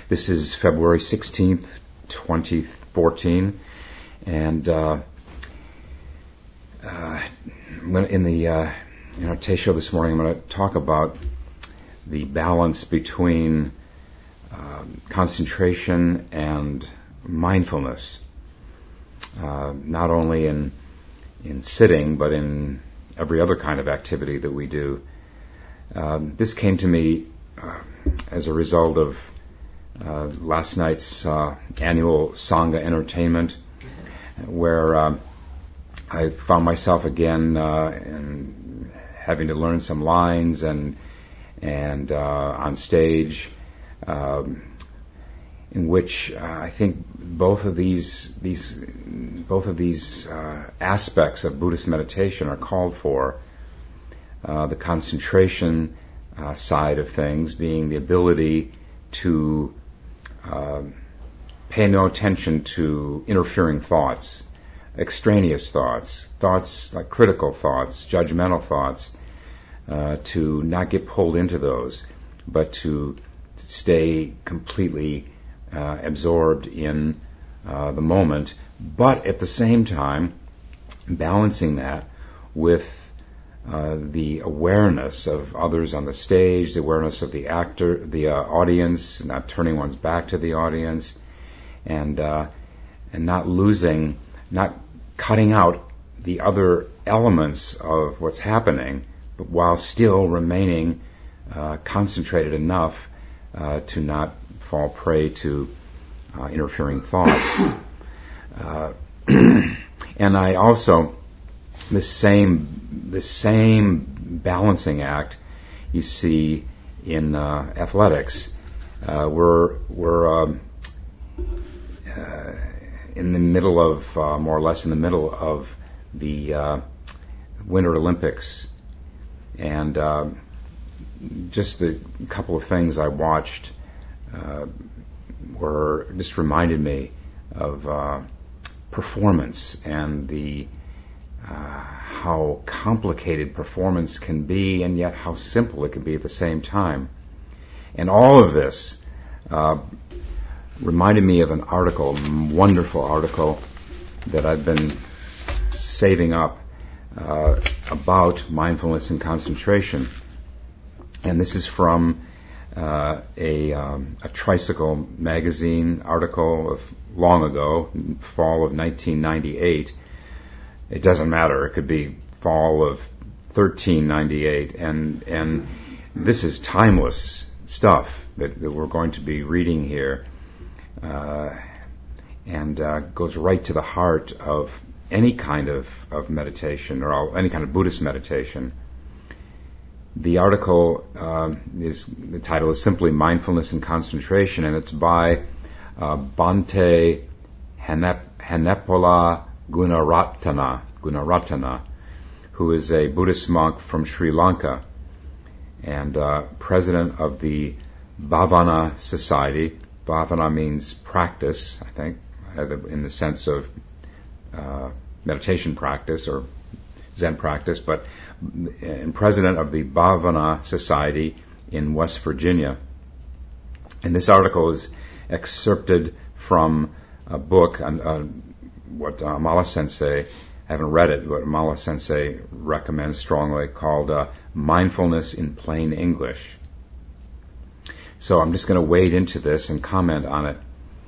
This is February 16th, 2014, and in our Tay show this morning, I'm going to talk about the balance between concentration and mindfulness, not only in sitting, but in every other kind of activity that we do. This came to me as a result of last night's annual Sangha entertainment, where I found myself again having to learn some lines and on stage, in which I think both of these aspects of Buddhist meditation are called for. The concentration side of things being the ability to pay no attention to interfering thoughts, extraneous thoughts like critical thoughts, judgmental thoughts, to not get pulled into those, but to stay completely absorbed in the moment, but at the same time balancing that with the awareness of others on the stage, the awareness of the actor, the audience, not turning one's back to the audience, and not cutting out the other elements of what's happening, but while still remaining concentrated enough to not fall prey to interfering thoughts. And I also, the same balancing act you see in athletics. We're in the middle of, more or less in the middle of the Winter Olympics, and just the couple of things I watched just reminded me of performance and the how complicated performance can be, and yet how simple it can be at the same time. And all of this reminded me of an article, a wonderful article that I've been saving up about mindfulness and concentration. And this is from a Tricycle magazine article of long ago, fall of 1998. It doesn't matter. It could be fall of 1398, and this is timeless stuff that we're going to be reading here, and goes right to the heart of any kind of meditation, or any kind of Buddhist meditation. The article the title is simply Mindfulness and Concentration, and it's by Bhante Hanepola Gunaratana, who is a Buddhist monk from Sri Lanka and president of the Bhavana Society. Bhavana means practice, I think, in the sense of meditation practice or Zen practice, and president of the Bhavana Society in West Virginia. And this article is excerpted from a book on what Amala Sensei, I haven't read it, but Amala Sensei recommends strongly, called Mindfulness in Plain English. So I'm just going to wade into this and comment on it.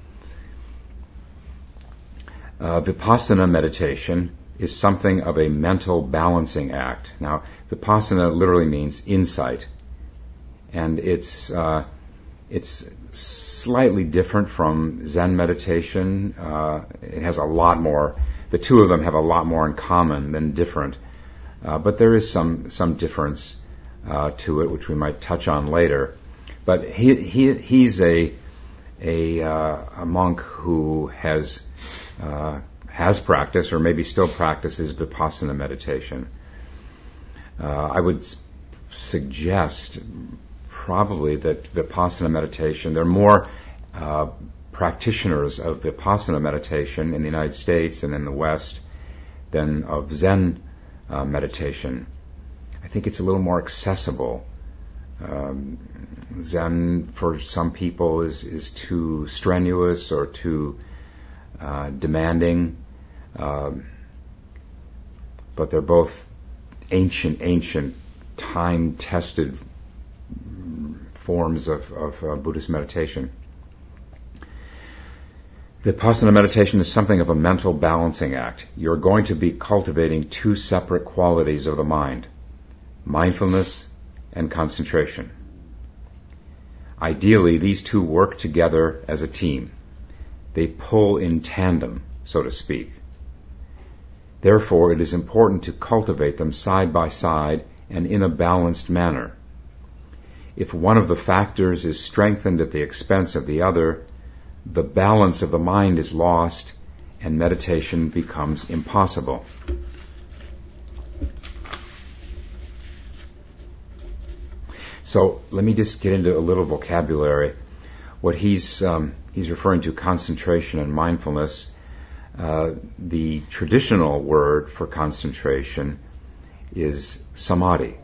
Vipassana meditation is something of a mental balancing act. Now, Vipassana literally means insight, and it's slightly different from Zen meditation. It has a lot more. The two of them have a lot more in common than different, but there is some difference to it, which we might touch on later. But he's a monk who has practiced, or maybe still practices, Vipassana meditation. I would suggest probably that Vipassana meditation, there are more practitioners of Vipassana meditation in the United States and in the West than of Zen meditation. I think it's a little more accessible Zen for some people is too strenuous or too demanding, but they're both ancient, time-tested forms of Buddhist meditation. Vipassana meditation is something of a mental balancing act. You're going to be cultivating two separate qualities of the mind: mindfulness and concentration. Ideally, these two work together as a team. They pull in tandem, so to speak. Therefore, it is important to cultivate them side by side and in a balanced manner. If one of the factors is strengthened at the expense of the other, the balance of the mind is lost and meditation becomes impossible. So let me just get into a little vocabulary. What he's referring to, concentration and mindfulness. The traditional word for concentration is samadhi.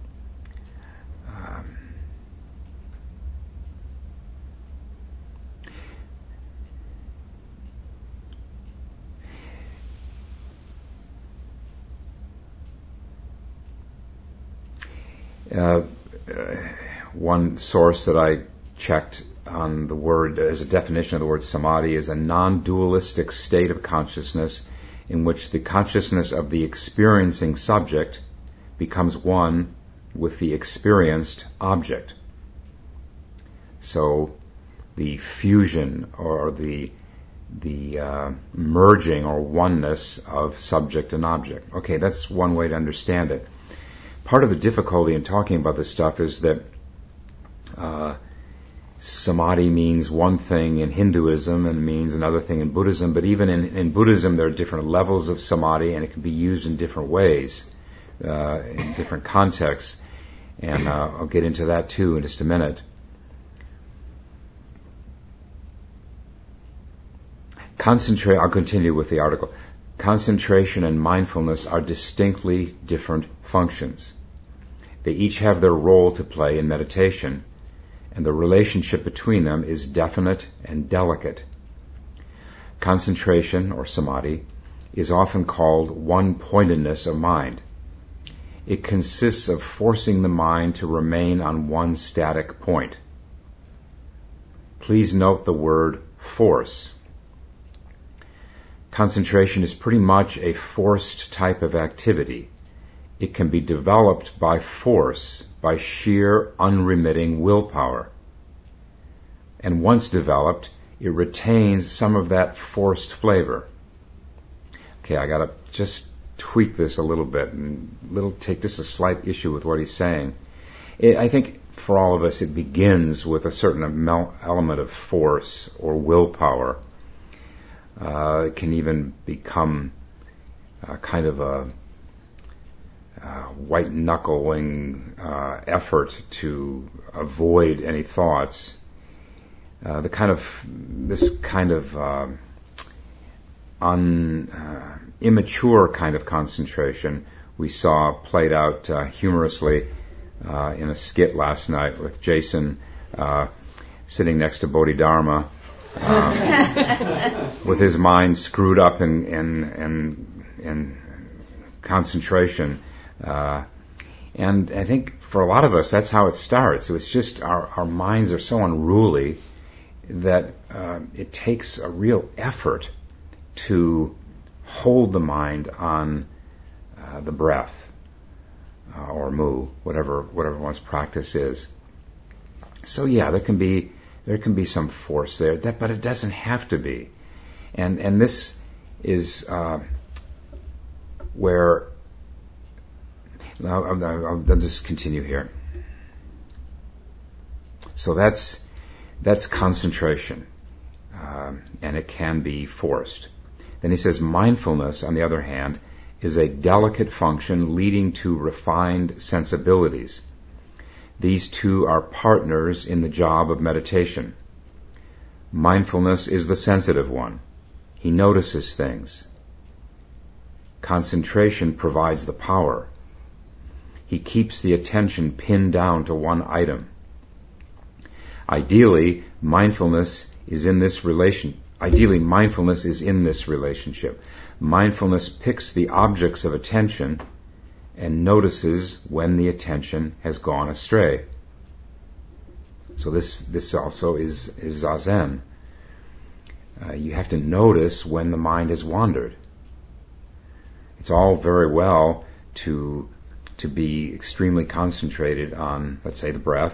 One source that I checked on the word as a definition of the word samadhi is a non-dualistic state of consciousness in which the consciousness of the experiencing subject becomes one with the experienced object. So the fusion or the merging or oneness of subject and object. Okay, that's one way to understand it. Part of the difficulty in talking about this stuff is that samadhi means one thing in Hinduism and means another thing in Buddhism, but even in Buddhism there are different levels of samadhi and it can be used in different ways, in different contexts, and I'll get into that too in just a minute. I'll continue with the article. Concentration and mindfulness are distinctly different functions. They each have their role to play in meditation, and the relationship between them is definite and delicate. Concentration, or samadhi, is often called one-pointedness of mind. It consists of forcing the mind to remain on one static point. Please note the word force. Concentration is pretty much a forced type of activity. It can be developed by force, by sheer, unremitting willpower. And once developed, it retains some of that forced flavor. Okay, I gotta just tweak this a little bit and take just a slight issue with what he's saying. I think for all of us it begins with a certain element of force or willpower. It can even become kind of a white-knuckling effort to avoid any thoughts. This kind of immature kind of concentration we saw played out humorously in a skit last night with Jason sitting next to Bodhidharma with his mind screwed up in concentration. And I think for a lot of us that's how it starts. It's just our minds are so unruly that it takes a real effort to hold the mind on the breath or mu, whatever one's practice is. So yeah, there can be some force there, but it doesn't have to be. And this is where I'll just continue here. So that's concentration, and it can be forced. Then he says mindfulness, on the other hand, is a delicate function leading to refined sensibilities. These two are partners in the job of meditation. Mindfulness is the sensitive one. He notices things. Concentration provides the power. He keeps the attention pinned down to one item. Ideally, mindfulness is in this relationship. Mindfulness picks the objects of attention and notices when the attention has gone astray. So this also is Zazen. You have to notice when the mind has wandered. It's all very well to be extremely concentrated on, let's say, the breath,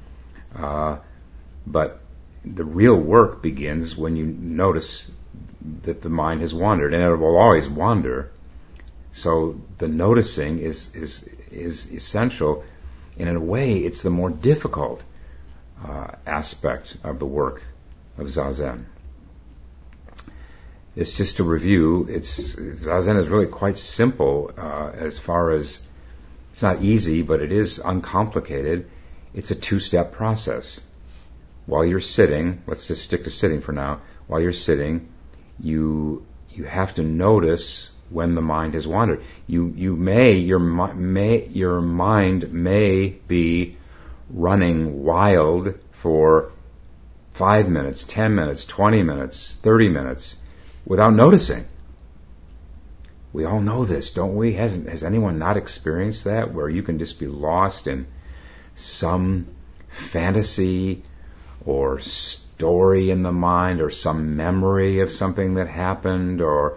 but the real work begins when you notice that the mind has wandered, and it will always wander. So the noticing is essential, and in a way, it's the more difficult aspect of the work of Zazen. It's just to review. Zazen is really quite simple as far as it's not easy, but it is uncomplicated. It's a two-step process. While you're sitting, let's just stick to sitting for now. While you're sitting, you have to notice when the mind has wandered. Your mind may be running wild for 5 minutes, 10 minutes, 20 minutes, 30 minutes without noticing. We all know this, don't we? Has anyone not experienced that, where you can just be lost in some fantasy or story in the mind, or some memory of something that happened, or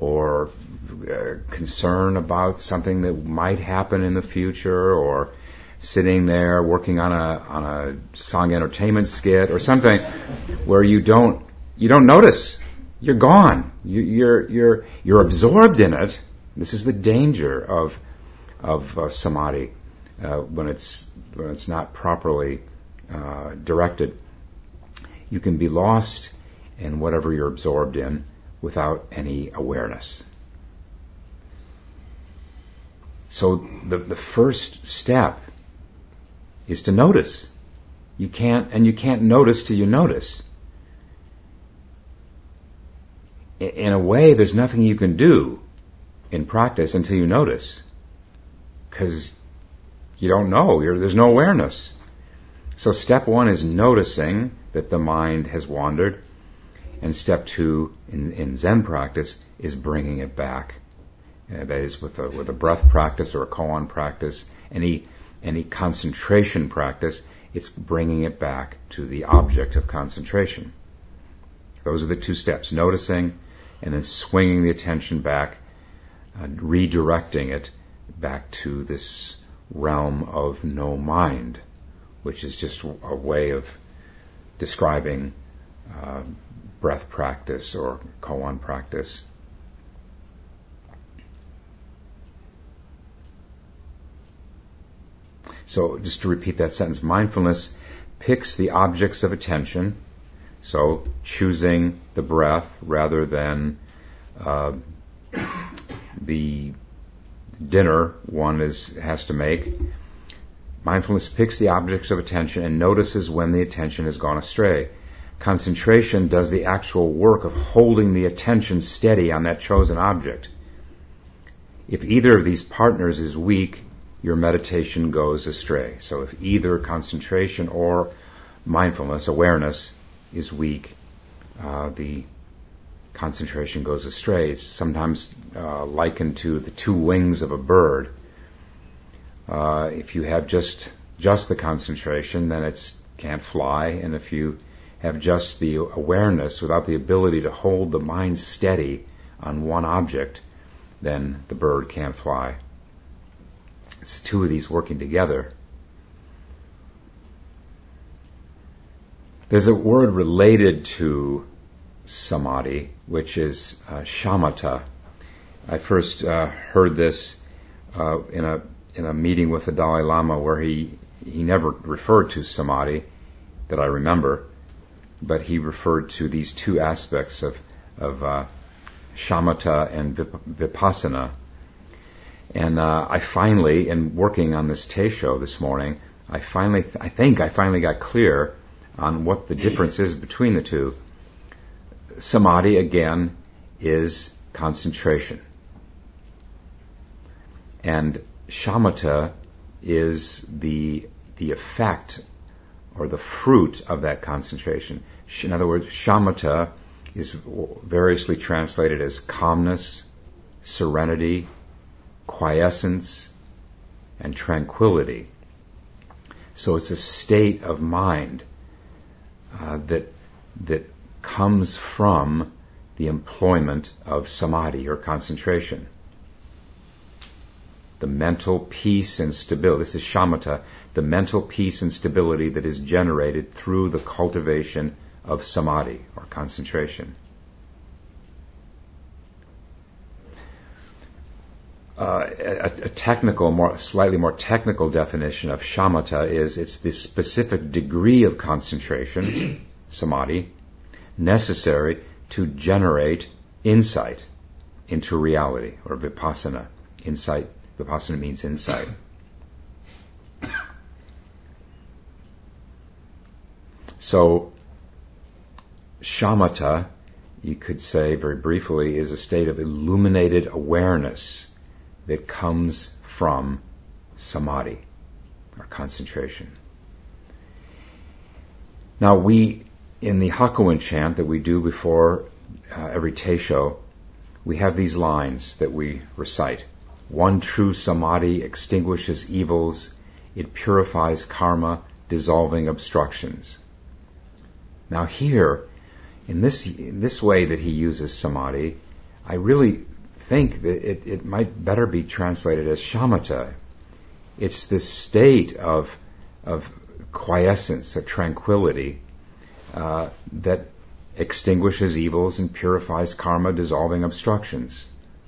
concern about something that might happen in the future, or sitting there working on a song entertainment skit or something where you don't notice. You're gone. You're absorbed in it. This is the danger of samadhi when it's not properly directed. You can be lost in whatever you're absorbed in without any awareness. So the first step is to notice. You can't notice till you notice. In a way, there's nothing you can do in practice until you notice, because you don't know. There's no awareness. So step one is noticing that the mind has wandered, and step two in Zen practice is bringing it back. That is with a breath practice or a koan practice, any concentration practice, it's bringing it back to the object of concentration. Those are the two steps: noticing, and then swinging the attention back, redirecting it back to this realm of no mind, which is just a way of describing breath practice or koan practice. So just to repeat that sentence, mindfulness picks the objects of attention, so choosing the breath rather than the dinner one has to make. Mindfulness picks the objects of attention and notices when the attention has gone astray. Concentration does the actual work of holding the attention steady on that chosen object. If either of these partners is weak, your meditation goes astray. So if either concentration or mindfulness, awareness, is weak, the concentration goes astray. It's sometimes likened to the two wings of a bird. If you have just the concentration, then it can't fly, and if you have just the awareness without the ability to hold the mind steady on one object, then the bird can't fly. It's two of these working together. There's a word related to samadhi, which is shamatha. I first heard this in a meeting with the Dalai Lama, where he never referred to samadhi that I remember, but he referred to these two aspects of shamatha and vipassana. And I finally, in working on this teisho this morning, I think I finally got clear on what the difference is between the two. Samadhi, again, is concentration. And shamatha is the effect or the fruit of that concentration. In other words, shamatha is variously translated as calmness, serenity, quiescence, and tranquility. So it's a state of mind that comes from the employment of samadhi or concentration. The mental peace and stability, this is shamatha, the mental peace and stability that is generated through the cultivation of samadhi or concentration. A technical, slightly more technical definition of shamatha is it's the specific degree of concentration, samadhi, necessary to generate insight into reality, or vipassana. Insight, vipassana means insight. So, shamatha, you could say very briefly, is a state of illuminated awareness that comes from samadhi, or concentration. Now we, in the Hakuin chant that we do before every teisho, we have these lines that we recite. One true samadhi extinguishes evils, it purifies karma, dissolving obstructions. Now here, in this way that he uses samadhi, I really think that it might better be translated as shamatha. It's this state of quiescence, of tranquility, that extinguishes evils and purifies karma, dissolving obstructions.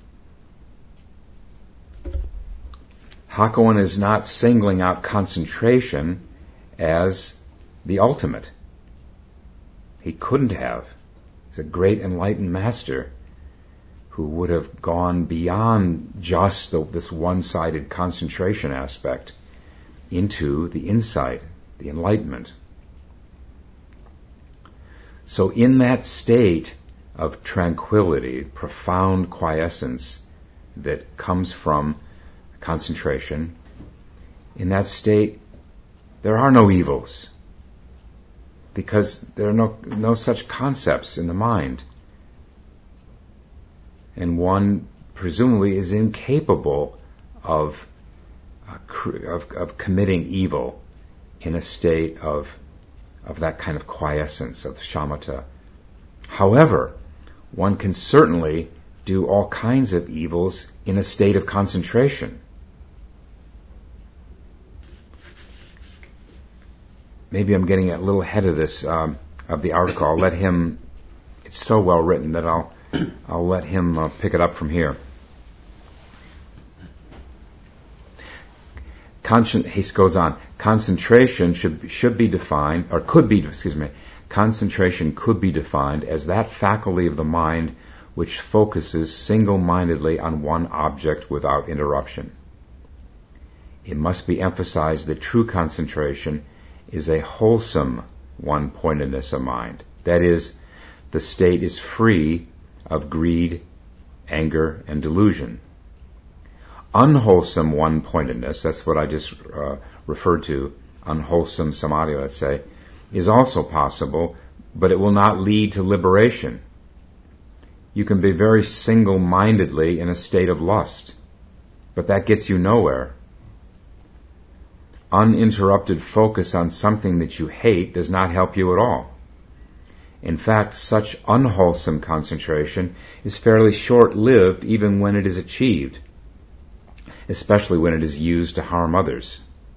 Hakuin is not singling out concentration as the ultimate. He couldn't have. He's a great enlightened master who would have gone beyond just this one-sided concentration aspect into the insight, the enlightenment. So in that state of tranquility, profound quiescence that comes from concentration, in that state there are no evils, because there are no such concepts in the mind. And one presumably is incapable of committing evil in a state of that kind of quiescence, of shamatha. However, one can certainly do all kinds of evils in a state of concentration. Maybe I'm getting a little ahead of this, of the article. I'll let him, it's so well written that I'll let him pick it up from here. He goes on. Concentration should be defined, or could be, concentration could be defined as that faculty of the mind which focuses single-mindedly on one object without interruption. It must be emphasized that true concentration is a wholesome one-pointedness of mind. That is, the state is free of greed, anger, and delusion. Unwholesome one-pointedness, that's what I just referred to, unwholesome samadhi, let's say, is also possible, but it will not lead to liberation. You can be very single-mindedly in a state of lust, but that gets you nowhere. Uninterrupted focus on something that you hate does not help you at all. In fact, such unwholesome concentration is fairly short-lived even when it is achieved, especially when it is used to harm others.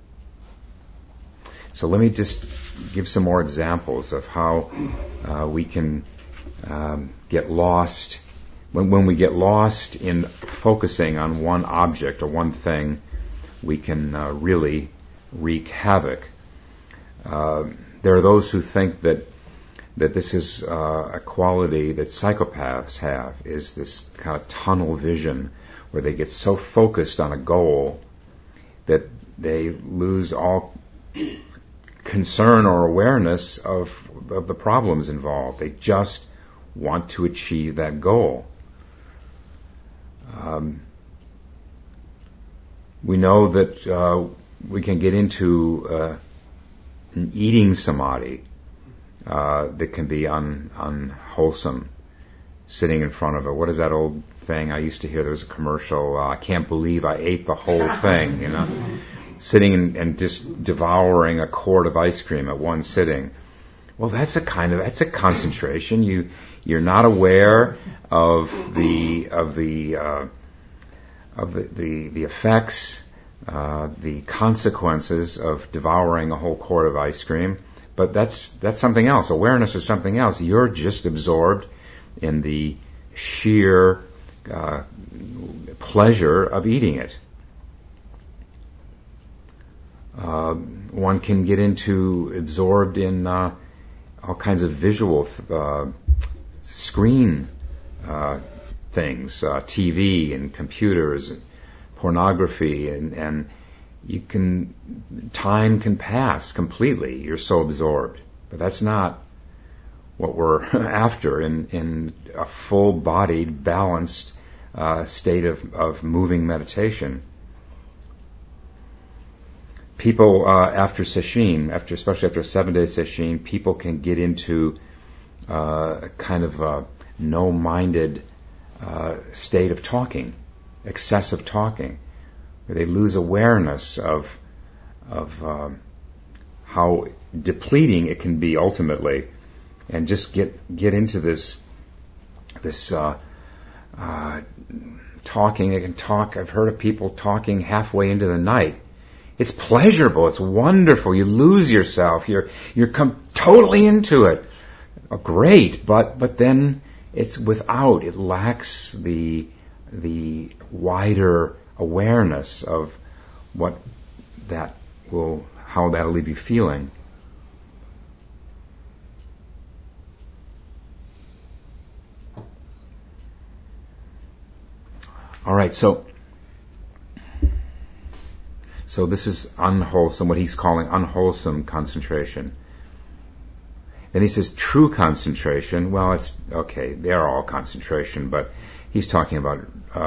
So let me just give some more examples of how we can get lost. When we get lost in focusing on one object or one thing, we can really wreak havoc. There are those who think that this is a quality that psychopaths have, is this kind of tunnel vision where they get so focused on a goal that they lose all concern or awareness of the problems involved. They just want to achieve that goal. We know that we can get into an eating samadhi that can be unwholesome. Sitting in front of it. What is that old thing I used to hear? There was a commercial. I can't believe I ate the whole thing. Sitting and just devouring a quart of ice cream at one sitting. Well, that's a concentration. You're not aware of the effects, the consequences of devouring a whole quart of ice cream. But that's something else. Awareness is something else. You're just absorbed in the sheer pleasure of eating it. One can get absorbed in all kinds of visual screen things, TV and computers, and pornography, and time can pass completely. You're so absorbed, but that's not what we're after in a full-bodied, balanced state of moving meditation. People after sesshin, especially after a 7-day sesshin, people can get into a kind of a no-minded state of talking, excessive talking, where they lose awareness of how depleting it can be ultimately, and just get into this talking. They can talk. I've heard of people talking halfway into the night. It's pleasurable. It's wonderful. You lose yourself. You're totally into it. Oh, great, but then it's without. It lacks the wider awareness of how that'll leave you feeling. All right, so this is unwholesome, what he's calling unwholesome concentration. Then he says true concentration. Well, it's okay, they're all concentration, but he's talking about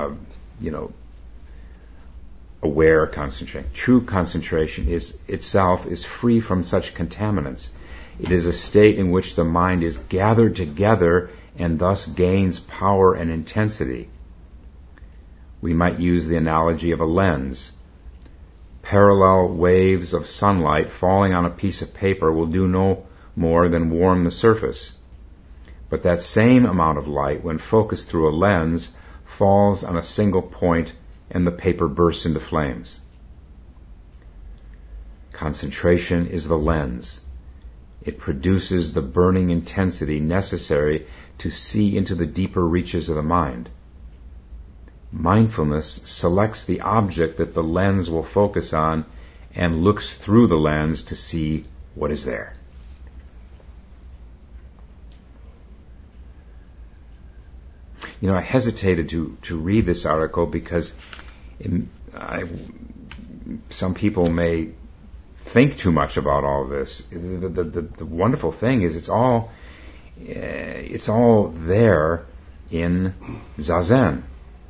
aware concentration. True concentration is free from such contaminants. It is a state in which the mind is gathered together and thus gains power and intensity. We might use the analogy of a lens. Parallel waves of sunlight falling on a piece of paper will do no more than warm the surface. But that same amount of light, when focused through a lens, falls on a single point and the paper bursts into flames. Concentration is the lens. It produces the burning intensity necessary to see into the deeper reaches of the mind. Mindfulness selects the object that the lens will focus on and looks through the lens to see what is there. I hesitated to read this article because some people may think too much about all this. The wonderful thing is it's all there in Zazen.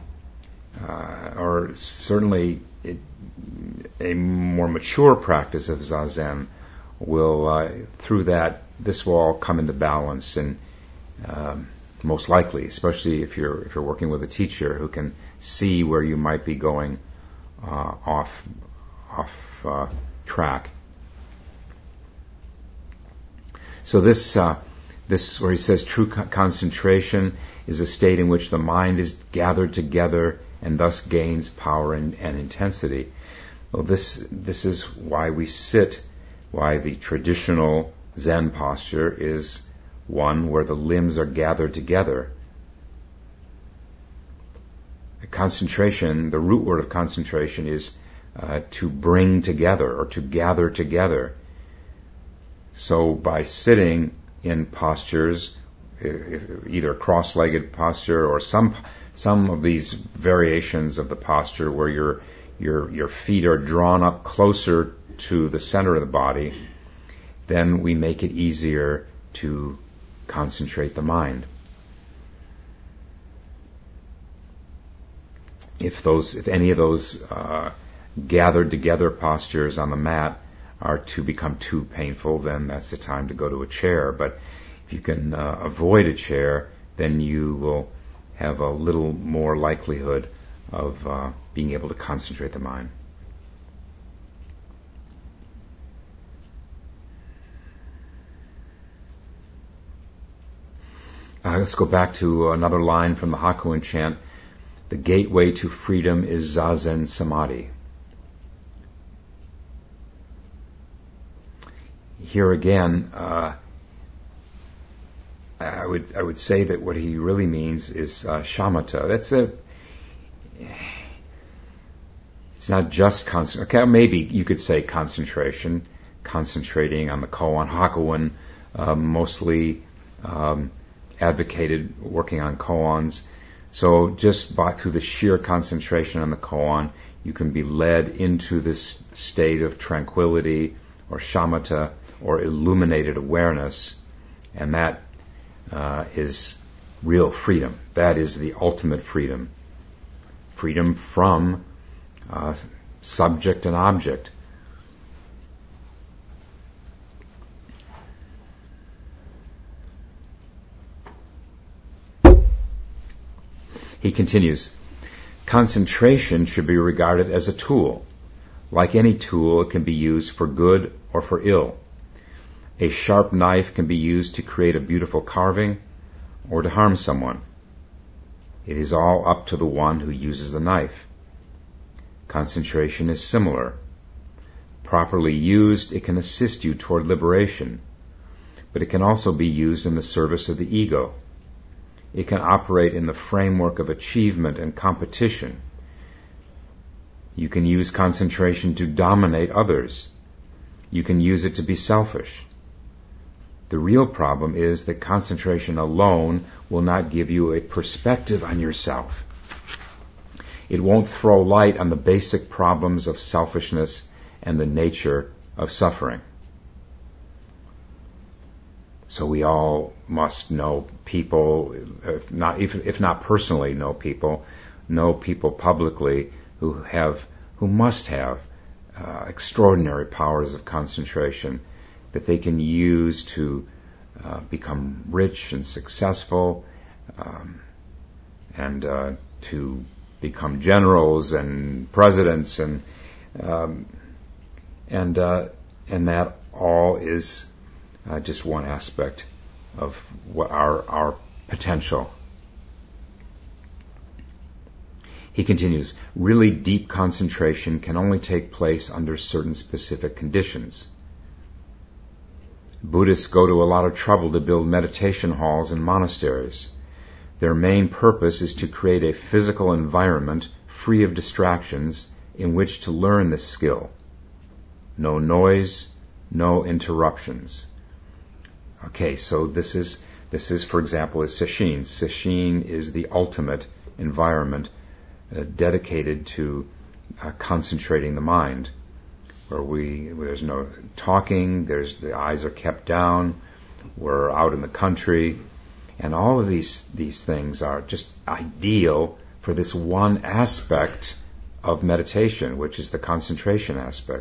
Or certainly a more mature practice of Zazen will, through that, this will all come into balance, and most likely, especially if you're working with a teacher who can see where you might be going off track. So this where he says true concentration is a state in which the mind is gathered together and thus gains power and intensity. Well, this is why we sit, why the traditional Zen posture is one where the limbs are gathered together. Concentration, the root word of concentration is to bring together or to gather together. So by sitting in postures, either cross-legged posture or some of these variations of the posture where your feet are drawn up closer to the center of the body, then we make it easier to concentrate the mind. If any of those gathered together postures on the mat are to become too painful, then that's the time to go to a chair. But if you can avoid a chair, then you will have a little more likelihood of being able to concentrate the mind. Let's go back to another line from the Hakuin chant. The gateway to freedom is Zazen Samadhi. Here again, I would say that what he really means is shamatha. It's not just concentration. Okay, maybe you could say concentration, concentrating on the koan. Hakuin mostly advocated working on koans. So just through the sheer concentration on the koan, you can be led into this state of tranquility or shamatha or illuminated awareness, and that is real freedom. That is the ultimate freedom. Freedom from subject and object. He continues, concentration should be regarded as a tool. Like any tool, it can be used for good or for ill. A sharp knife can be used to create a beautiful carving or to harm someone. It is all up to the one who uses the knife. Concentration is similar. Properly used, it can assist you toward liberation, but it can also be used in the service of the ego. It can operate in the framework of achievement and competition. You can use concentration to dominate others. You can use it to be selfish. The real problem is that concentration alone will not give you a perspective on yourself. It won't throw light on the basic problems of selfishness and the nature of suffering. So we all must know people, if not personally know people publicly who must have extraordinary powers of concentration that they can use to become rich and successful, and to become generals and presidents, and that all is just one aspect of what our potential. He continues, really deep concentration can only take place under certain specific conditions. Buddhists go to a lot of trouble to build meditation halls and monasteries. Their main purpose is to create a physical environment free of distractions in which to learn this skill. No noise, no interruptions. Okay, so this is for example, is sesshin. Sesshin is the ultimate environment dedicated to concentrating the mind, where there's no talking, the eyes are kept down, we're out in the country, and all of these things are just ideal for this one aspect of meditation, which is the concentration aspect.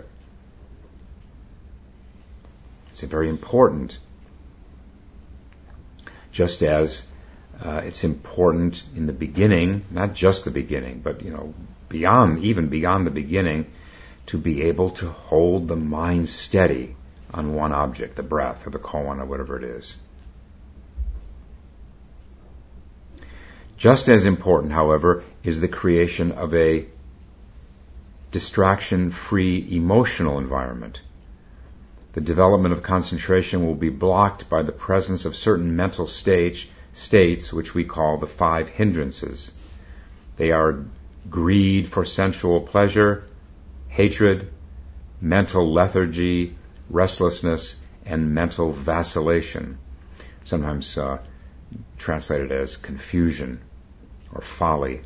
It's very important. Just as it's important in the beginning, not just the beginning, but beyond the beginning, to be able to hold the mind steady on one object, the breath or the koan or whatever it is. Just as important, however, is the creation of a distraction-free emotional environment. The development of concentration will be blocked by the presence of certain mental states which we call the 5 hindrances. They are greed for sensual pleasure, hatred, mental lethargy, restlessness, and mental vacillation, sometimes translated as confusion or folly.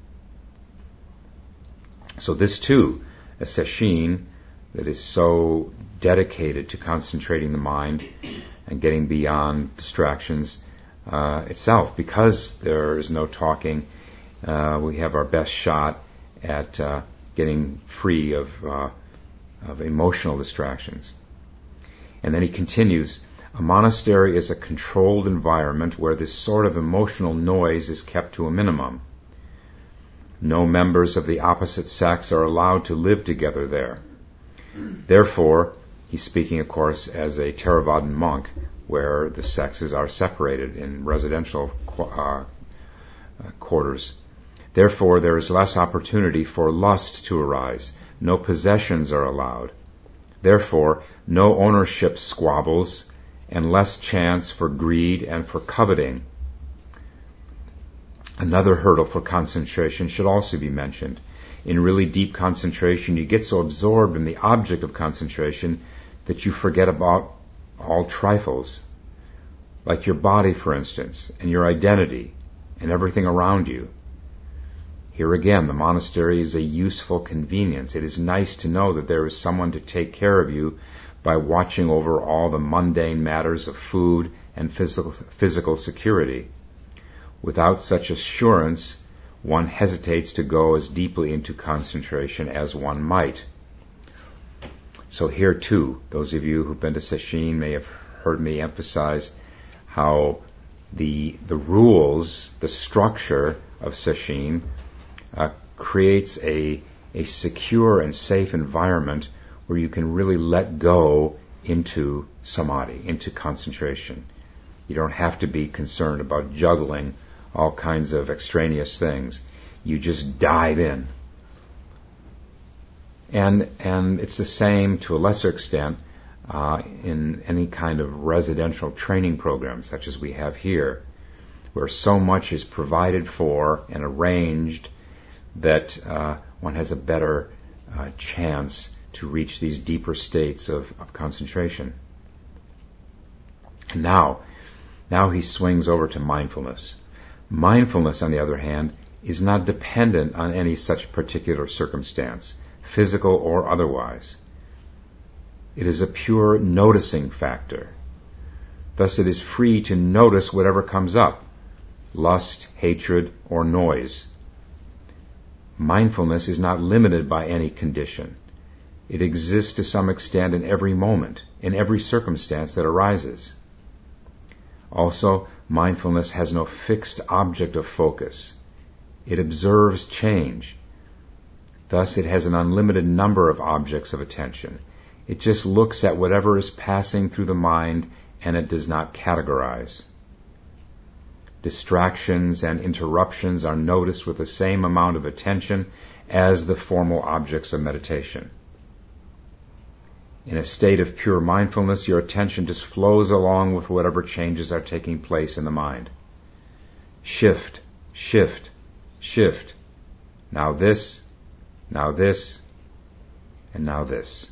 So this too, a sesshin that is so dedicated to concentrating the mind and getting beyond distractions itself, because there is no talking, we have our best shot at getting free of emotional distractions. And then he continues, a monastery is a controlled environment where this sort of emotional noise is kept to a minimum. No members of the opposite sex are allowed to live together there. Therefore, he's speaking, of course, as a Theravadan monk, where the sexes are separated in residential quarters. Therefore, there is less opportunity for lust to arise. No possessions are allowed. Therefore, no ownership squabbles, and less chance for greed and for coveting. Another hurdle for concentration should also be mentioned. In really deep concentration, you get so absorbed in the object of concentration that you forget about all trifles, like your body, for instance, and your identity, and everything around you. Here again, the monastery is a useful convenience. It is nice to know that there is someone to take care of you by watching over all the mundane matters of food and physical security. Without such assurance, one hesitates to go as deeply into concentration as one might. So here too, those of you who've been to Sesshin may have heard me emphasize how the rules, the structure of Sesshin creates a secure and safe environment where you can really let go into samadhi, into concentration. You don't have to be concerned about juggling all kinds of extraneous things. You just dive in. And it's the same to a lesser extent in any kind of residential training program such as we have here, where so much is provided for and arranged that one has a better chance to reach these deeper states of concentration. And now he swings over to mindfulness. Mindfulness, on the other hand, is not dependent on any such particular circumstance, physical or otherwise. It is a pure noticing factor. Thus it is free to notice whatever comes up, lust, hatred, or noise. Mindfulness is not limited by any condition. It exists to some extent in every moment, in every circumstance that arises. Also, mindfulness has no fixed object of focus. It observes change. Thus, it has an unlimited number of objects of attention. It just looks at whatever is passing through the mind, and it does not categorize. Distractions and interruptions are noticed with the same amount of attention as the formal objects of meditation. In a state of pure mindfulness, your attention just flows along with whatever changes are taking place in the mind. Shift, shift, shift. Now this, and now this.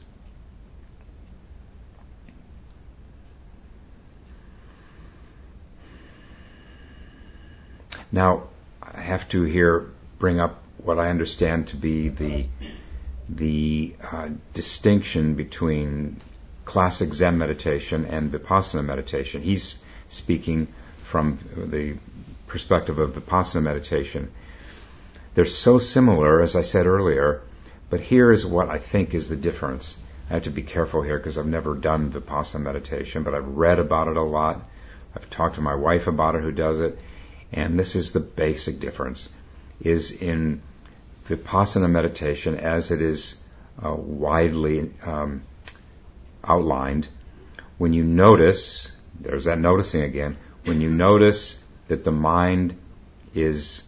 Now, I have to here bring up what I understand to be the distinction between classic Zen meditation and Vipassana meditation. He's speaking from the perspective of Vipassana meditation. They're so similar, as I said earlier, but here is what I think is the difference. I have to be careful here because I've never done Vipassana meditation, but I've read about it a lot. I've talked to my wife about it who does it, and this is the basic difference, is in Vipassana meditation, as it is widely outlined, when you notice, there's that noticing again, when you notice that the mind is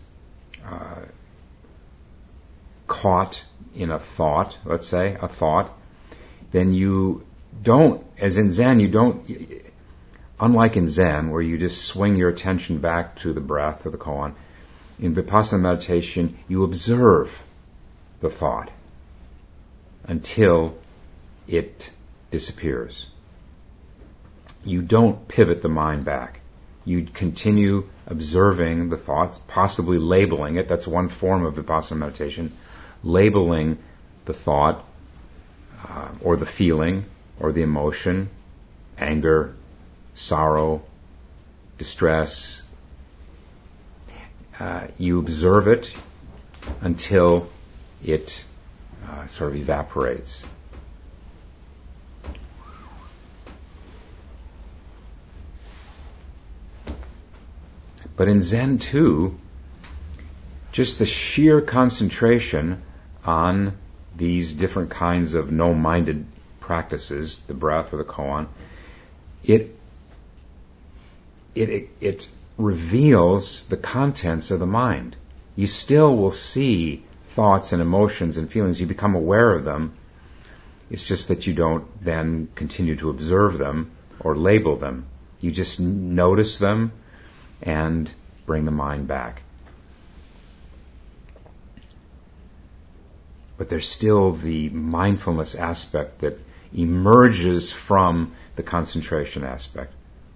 caught in a thought, let's say, a thought, then you don't, as in Zen, you don't, unlike in Zen, where you just swing your attention back to the breath or the koan, in Vipassana meditation, you observe the thought until it disappears. You don't pivot the mind back. You continue observing the thoughts, possibly labeling it. That's one form of Vipassana meditation. Labeling the thought or the feeling or the emotion, anger, sorrow, distress. You observe it until it sort of evaporates. But in Zen too, just the sheer concentration on these different kinds of no-minded practices, the breath or the koan, it reveals the contents of the mind. You still will see thoughts and emotions and feelings. You become aware of them. It's just that you don't then continue to observe them or label them. You just notice them and bring the mind back. But there's still the mindfulness aspect that emerges from the concentration aspect.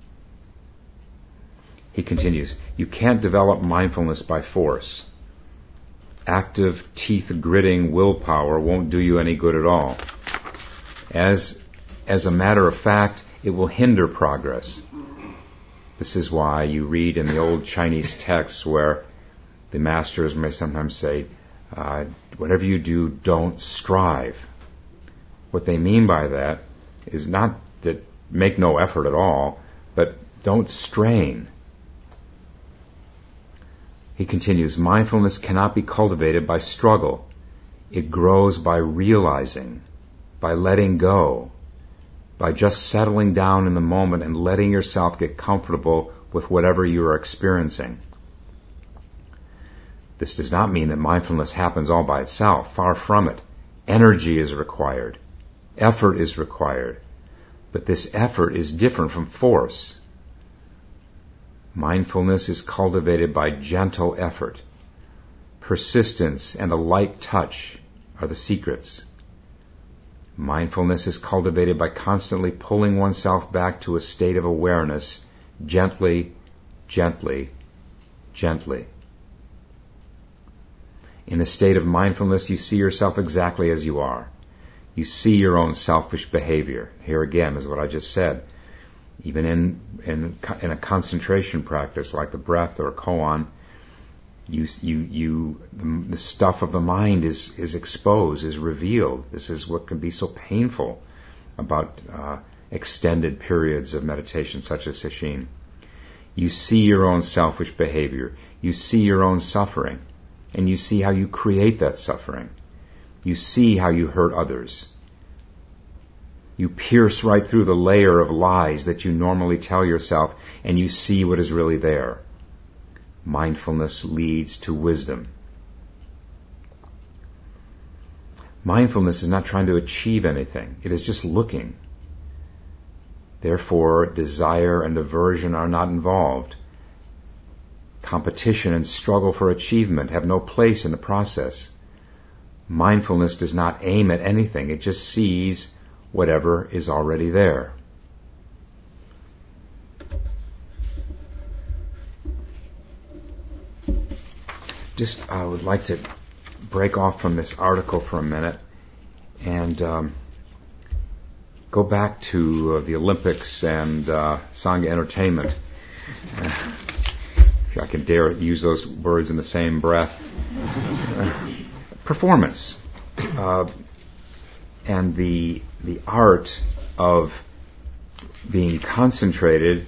He continues, you can't develop mindfulness by force. Active, teeth-gritting willpower won't do you any good at all. As a matter of fact, it will hinder progress. This is why you read in the old Chinese texts where the masters may sometimes say, whatever you do, don't strive. What they mean by that is not that make no effort at all, but don't strain. He continues, mindfulness cannot be cultivated by struggle. It grows by realizing, by letting go, by just settling down in the moment and letting yourself get comfortable with whatever you are experiencing. This does not mean that mindfulness happens all by itself. Far from it. Energy is required. Effort is required. But this effort is different from force. Mindfulness is cultivated by gentle effort. Persistence and a light touch are the secrets. Mindfulness is cultivated by constantly pulling oneself back to a state of awareness, gently, gently, gently. In a state of mindfulness, you see yourself exactly as you are. You see your own selfish behavior. Here again is what I just said. Even in a concentration practice like the breath or a koan, the stuff of the mind is exposed, is revealed. This is what can be so painful about extended periods of meditation such as sesshin. You see your own selfish behavior. You see your own suffering. And you see how you create that suffering. You see how you hurt others. You pierce right through the layer of lies that you normally tell yourself, and you see what is really there. Mindfulness leads to wisdom. Mindfulness is not trying to achieve anything. It is just looking. Therefore, desire and aversion are not involved. Competition and struggle for achievement have no place in the process. Mindfulness does not aim at anything. It just sees whatever is already there. I would like to break off from this article for a minute and go back to the Olympics and Sangha entertainment. If I can dare use those words in the same breath. Performance. And the art of being concentrated,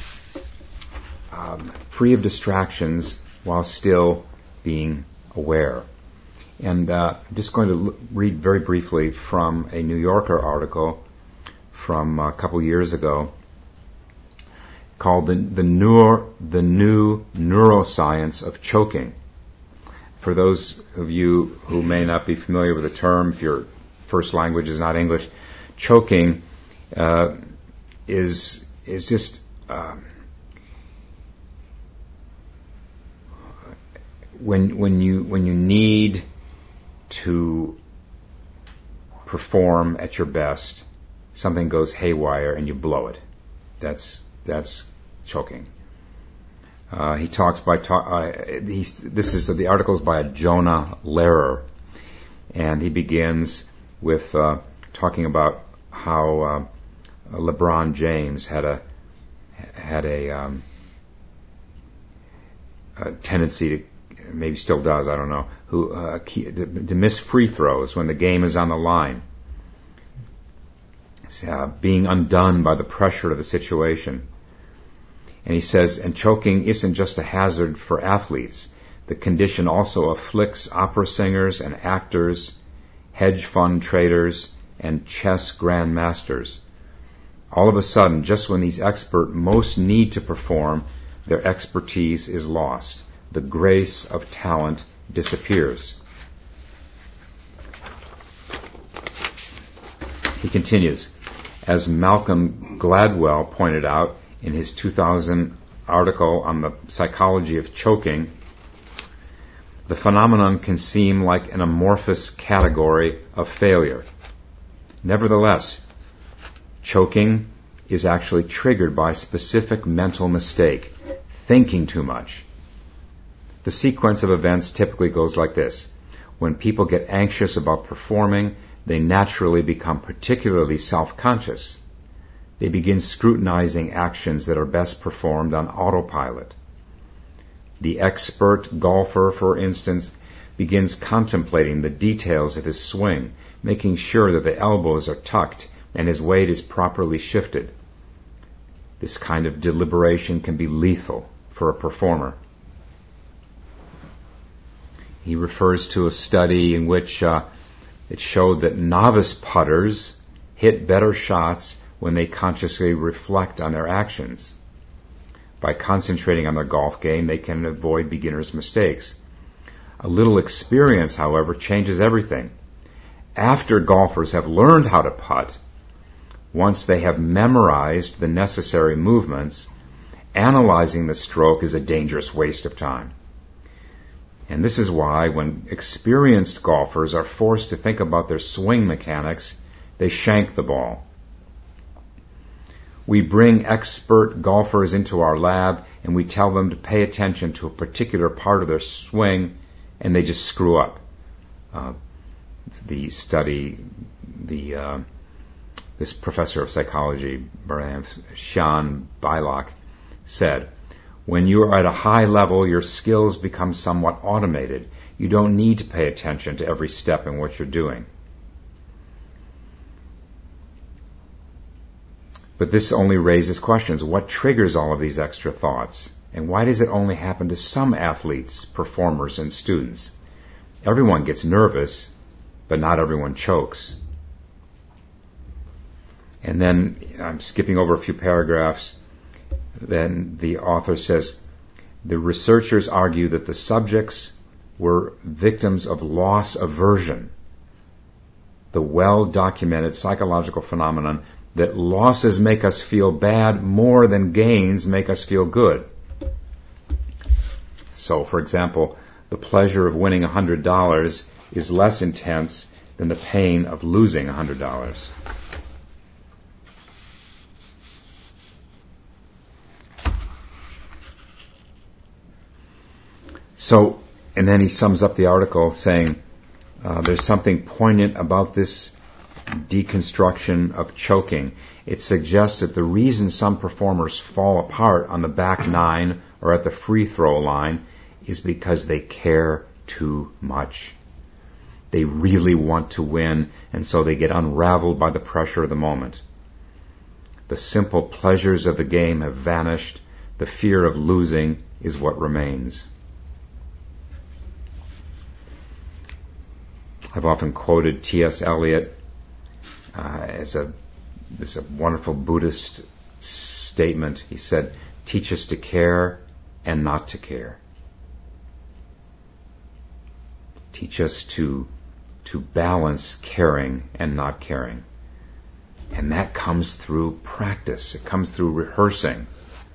free of distractions, while still being aware. And I'm just going to read very briefly from a New Yorker article from a couple years ago called the New Neuroscience of Choking. For those of you who may not be familiar with the term, if your first language is not English, choking is just when you need to perform at your best, something goes haywire and you blow it. That's choking. He talks by the article is by Jonah Lehrer, and he begins with talking about how LeBron James had a tendency maybe still does, I don't know, to miss free throws when the game is on the line. Being undone by the pressure of the situation. And he says, and choking isn't just a hazard for athletes. The condition also afflicts opera singers and actors, hedge fund traders, and chess grandmasters. All of a sudden, just when these experts most need to perform, their expertise is lost. The grace of talent disappears. He continues, as Malcolm Gladwell pointed out in his 2000 article on the psychology of choking, the phenomenon can seem like an amorphous category of failure. Nevertheless, choking is actually triggered by a specific mental mistake, thinking too much. The sequence of events typically goes like this. When people get anxious about performing, they naturally become particularly self-conscious. They begin scrutinizing actions that are best performed on autopilot. The expert golfer, for instance, begins contemplating the details of his swing, making sure that the elbows are tucked and his weight is properly shifted. This kind of deliberation can be lethal for a performer. He refers to a study in which it showed that novice putters hit better shots when they consciously reflect on their actions. By concentrating on their golf game, they can avoid beginners' mistakes. A little experience, however, changes everything. After golfers have learned how to putt, once they have memorized the necessary movements, analyzing the stroke is a dangerous waste of time. And this is why when experienced golfers are forced to think about their swing mechanics, they shank the ball. We bring expert golfers into our lab and we tell them to pay attention to a particular part of their swing, and they just screw up. This professor of psychology, Sean Bylock, said, when you are at a high level, your skills become somewhat automated. You don't need to pay attention to every step in what you're doing. But this only raises questions. What triggers all of these extra thoughts? And why does it only happen to some athletes, performers, and students? Everyone gets nervous, but not everyone chokes. And then, I'm skipping over a few paragraphs, then the author says, the researchers argue that the subjects were victims of loss aversion, the well-documented psychological phenomenon that losses make us feel bad more than gains make us feel good. So, for example, the pleasure of winning $100 is less intense than the pain of losing $100. So, and then he sums up the article saying, there's something poignant about this deconstruction of choking. It suggests that the reason some performers fall apart on the back nine or at the free throw line is because they care too much. They really want to win, and so they get unraveled by the pressure of the moment. The simple pleasures of the game have vanished. The fear of losing is what remains. I've often quoted T.S. Eliot as a wonderful Buddhist statement. He said, teach us to care and not to care. Teach us to balance caring and not caring. And that comes through practice. It comes through rehearsing.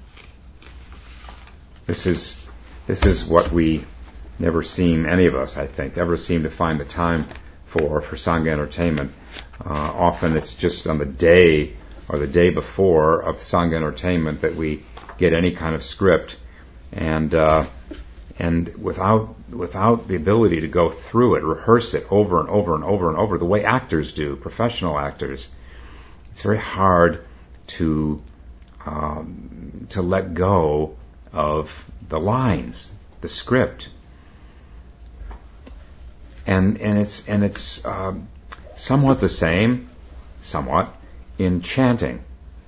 This is what we never seem, any of us, I think, ever seem to find the time for Sangha entertainment. Often it's just on the day or the day before of Sangha entertainment that we get any kind of script, and without the ability to go through it, rehearse it over and over and over and over, the way actors do, professional actors, it's very hard to let go of the lines, the script. and it's somewhat the same, in chanting.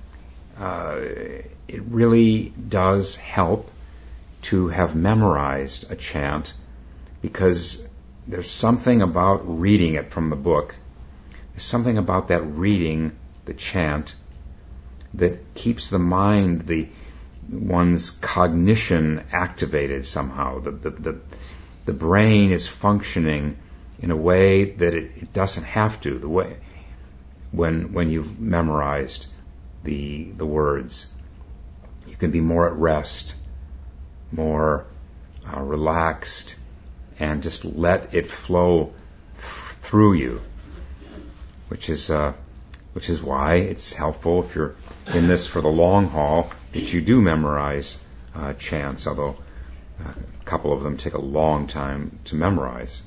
It really does help to have memorized a chant, because there's something about reading it from the book. There's something about that reading the chant that keeps the mind, one's cognition activated somehow. The brain is functioning in a way that it doesn't have to. The way when you've memorized the words, you can be more at rest, more relaxed, and just let it flow through you, which is why it's helpful if you're in this for the long haul that you do memorize chants, although a couple of them take a long time to memorize.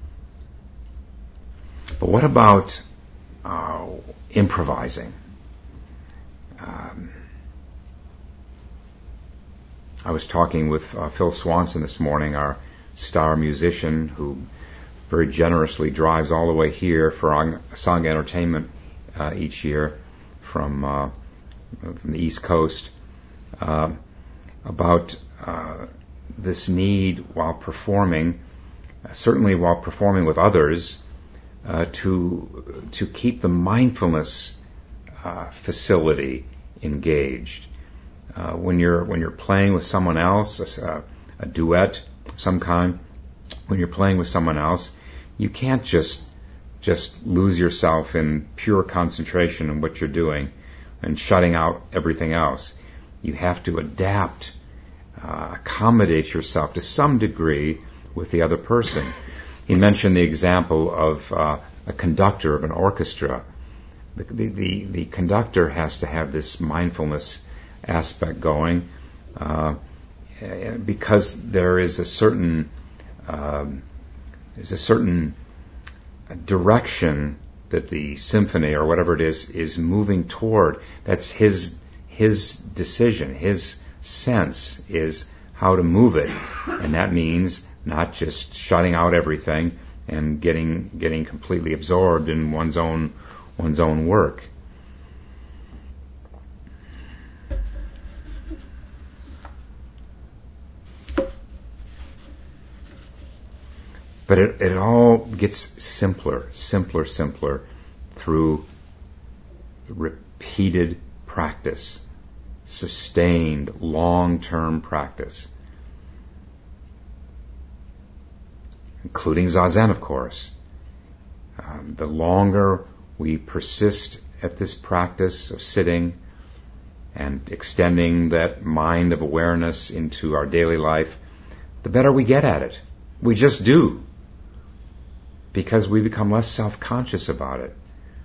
But what about improvising? I was talking with Phil Swanson this morning, our star musician, who very generously drives all the way here for Sangha Entertainment each year from the East Coast, about this need while performing, certainly while performing with others, to keep the mindfulness facility engaged. When you're playing with someone else, a duet of some kind, when you're playing with someone else, you can't just lose yourself in pure concentration on what you're doing and shutting out everything else. You have to adapt, accommodate yourself to some degree with the other person. He mentioned the example of a conductor of an orchestra. The conductor has to have this mindfulness aspect going, because there is a certain direction that the symphony or whatever it is moving toward. That's his decision. His sense is how to move it, and that means not just shutting out everything and getting completely absorbed in one's own work. But it all gets simpler through repeated practice, sustained, long-term practice, including Zazen, of course. The longer we persist at this practice of sitting and extending that mind of awareness into our daily life, the better we get at it. We just do, because we become less self-conscious about it.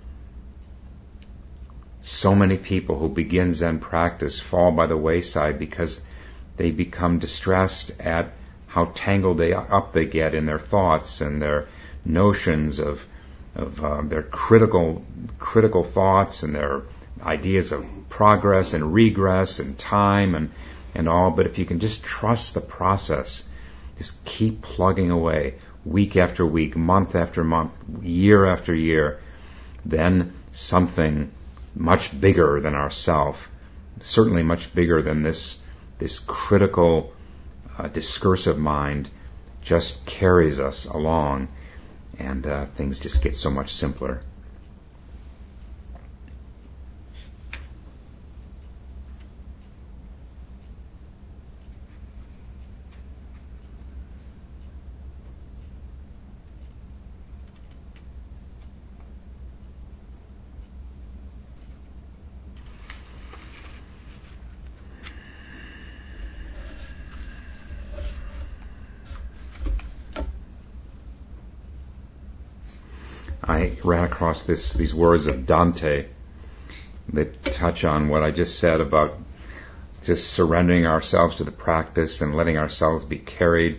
So many people who begin Zen practice fall by the wayside because they become distressed at how tangled up they get in their thoughts and their notions of their critical thoughts and their ideas of progress and regress and time and all. But if you can just trust the process, just keep plugging away week after week, month after month, year after year, then something much bigger than ourself, certainly much bigger than this critical, discursive mind, just carries us along, and things just get so much simpler. I ran across these words of Dante that touch on what I just said about just surrendering ourselves to the practice and letting ourselves be carried.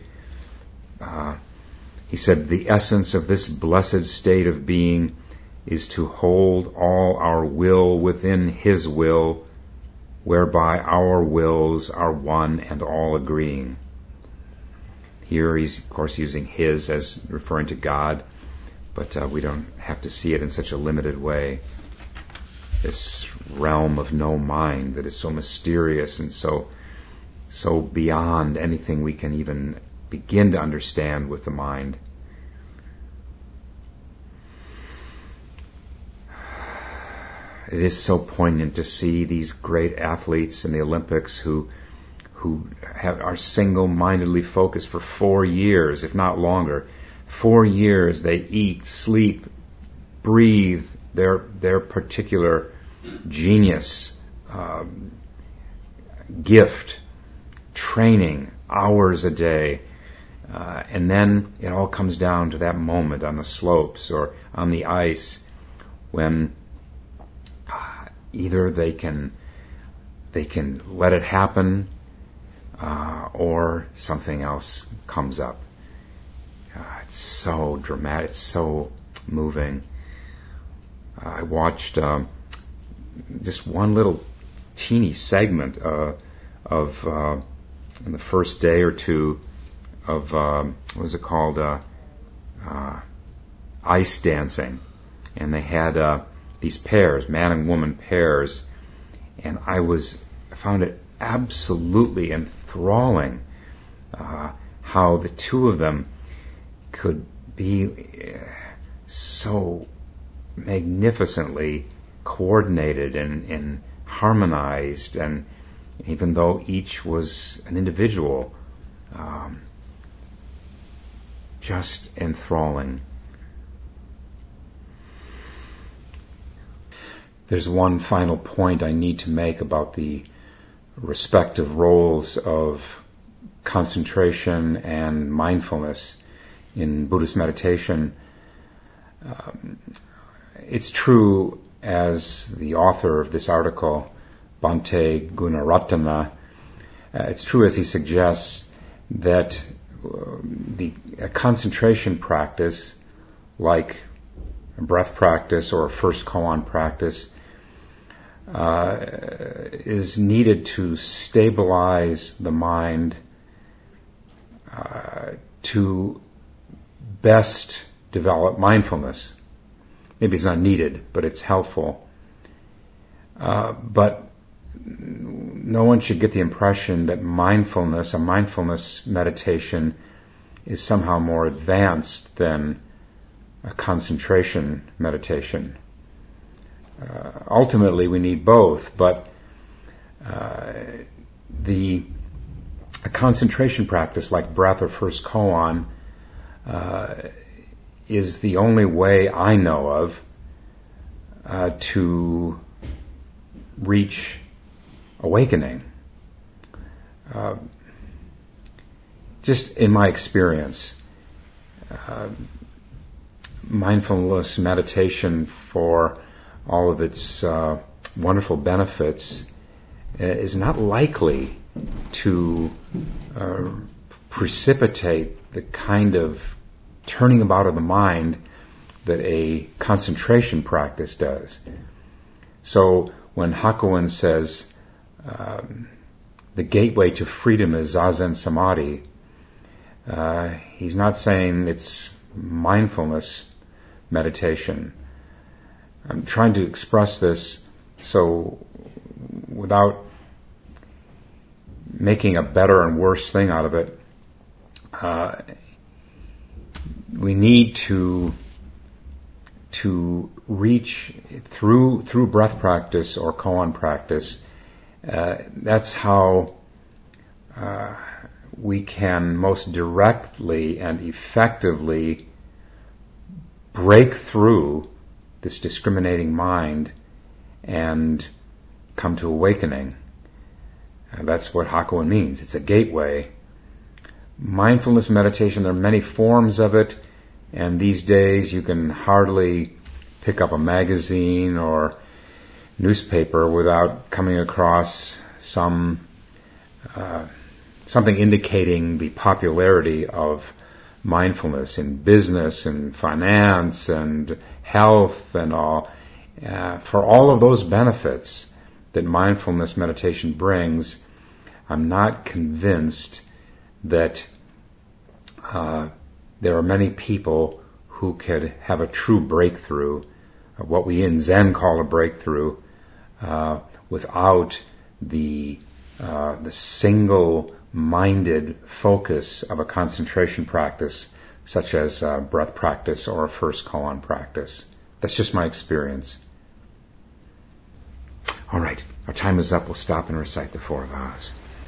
He said, "The essence of this blessed state of being is to hold all our will within His will, whereby our wills are one and all agreeing." Here he's, of course, using his as referring to God, but we don't have to see it in such a limited way. This realm of no mind that is so mysterious and so beyond anything we can even begin to understand with the mind. It is so poignant to see these great athletes in the Olympics who are single-mindedly focused for 4 years, if not longer. 4 years they eat, sleep, breathe their particular genius, gift, training, hours a day. And then it all comes down to that moment on the slopes or on the ice when either they can let it happen or something else comes up. It's so dramatic, it's so moving. I watched just one little teeny segment of in the first day or two of what was it called, ice dancing, and they had these pairs, man and woman pairs, and I found it absolutely enthralling how the two of them could be so magnificently coordinated and harmonized, and even though each was an individual, just enthralling. There's one final point I need to make about the respective roles of concentration and mindfulness in Buddhist meditation. It's true, as the author of this article, Bhante Gunaratana, it's true as he suggests that a concentration practice, like a breath practice or a first koan practice, is needed to stabilize the mind, to best develop mindfulness. Maybe it's not needed, but it's helpful. But no one should get the impression that a mindfulness meditation, is somehow more advanced than a concentration meditation. Ultimately, we need both, but a concentration practice like breath or first koan is the only way I know of to reach awakening. Just in my experience, mindfulness meditation, for all of its wonderful benefits, is not likely to precipitate the kind of turning about of the mind that a concentration practice does. So when Hakuin says the gateway to freedom is Zazen Samadhi, he's not saying it's mindfulness meditation. I'm trying to express this so without making a better and worse thing out of it. We need to reach through breath practice or koan practice. That's how we can most directly and effectively break through this discriminating mind and come to awakening. That's what Hakuin means. It's a gateway. Mindfulness meditation, there are many forms of it, and these days you can hardly pick up a magazine or newspaper without coming across something indicating the popularity of mindfulness in business and finance and health and all. For all of those benefits that mindfulness meditation brings, I'm not convinced that there are many people who could have a true breakthrough, what we in Zen call a breakthrough, without the single-minded focus of a concentration practice, such as breath practice or a first koan practice. That's just my experience. All right, our time is up. We'll stop and recite the 4 vows.